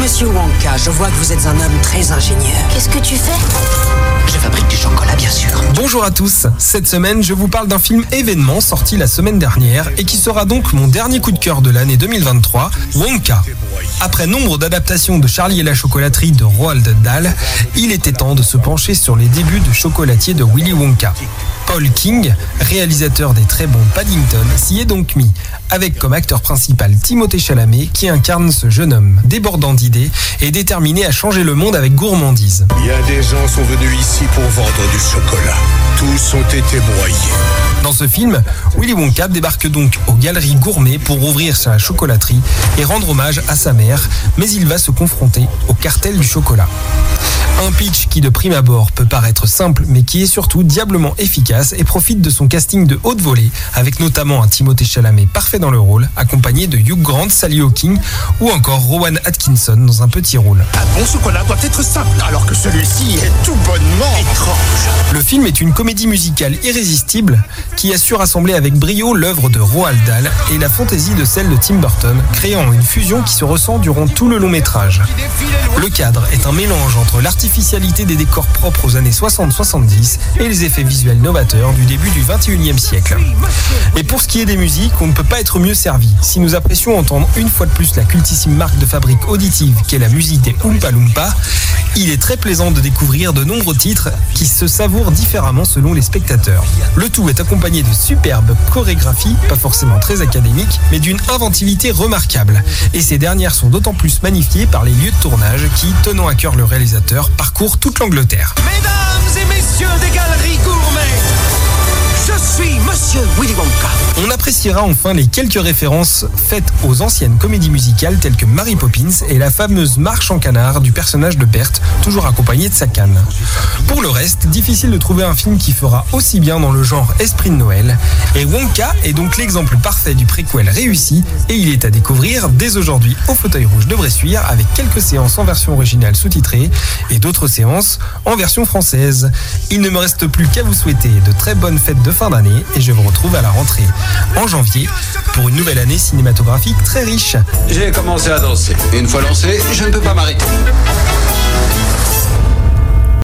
Monsieur Wonka, je vois que vous êtes un homme très ingénieux. Qu'est-ce que tu fais ? Je fabrique du chocolat, bien sûr. Bonjour à tous, cette semaine je vous parle d'un film événement sorti la semaine dernière et qui sera donc mon dernier coup de cœur de l'année 2023, Wonka. Après nombre d'adaptations de Charlie et la chocolaterie de Roald Dahl, il était temps de se pencher sur les débuts de chocolatier de Willy Wonka. Paul King, réalisateur des très bons Paddington, s'y est donc mis, avec comme acteur principal Timothée Chalamet qui incarne ce jeune homme débordant d'idées et déterminé à changer le monde avec gourmandise. Bien des gens sont venus ici pour vendre du chocolat. Tous ont été broyés. Dans ce film, Willy Wonka débarque donc aux Galeries Gourmet pour ouvrir sa chocolaterie et rendre hommage à sa mère, mais il va se confronter au cartel du chocolat. Un pitch qui de prime abord peut paraître simple mais qui est surtout diablement efficace et profite de son casting de haute volée avec notamment un Timothée Chalamet parfait dans le rôle, accompagné de Hugh Grant, Sally Hawkins ou encore Rowan Atkinson dans un petit rôle. Un bon chocolat doit être simple, alors que celui-ci est tout bonnement étrange. Le film est une comédie musicale irrésistible qui a su rassembler avec brio l'œuvre de Roald Dahl et la fantaisie de celle de Tim Burton, créant une fusion qui se ressent durant tout le long métrage. Le cadre est un mélange entre l'artificialité des décors propres aux années 60-70 et les effets visuels novateurs du début du 21e siècle. Et pour ce qui est des musiques, on ne peut pas être mieux servi. Si nous apprécions entendre une fois de plus la cultissime marque de fabrique auditive qu'est la musique des Oompa Loompa, il est très plaisant de découvrir de nombreux titres qui se savourent différemment selon les spectateurs. Le tout est accompagné de superbes chorégraphies, pas forcément très académiques, mais d'une inventivité remarquable. Et ces dernières sont d'autant plus magnifiées par les lieux de tournage qui, tenant à cœur le réalisateur, parcourent toute l'Angleterre. Mesdames et messieurs des Galeries Gourmet, je suis Monsieur Willy Wonka. On appréciera enfin les quelques références faites aux anciennes comédies musicales telles que Mary Poppins et la fameuse marche en canard du personnage de Berthe, toujours accompagné de sa canne. Pour le reste, difficile de trouver un film qui fera aussi bien dans le genre esprit de Noël. Et Wonka est donc l'exemple parfait du préquel réussi et il est à découvrir dès aujourd'hui au Fauteuil Rouge de Bressuire avec quelques séances en version originale sous-titrée et d'autres séances en version française. Il ne me reste plus qu'à vous souhaiter de très bonnes fêtes de fin d'année et je vous retrouve à la rentrée en janvier pour une nouvelle année cinématographique très riche. J'ai commencé à danser. Une fois lancé, je ne peux pas m'arrêter.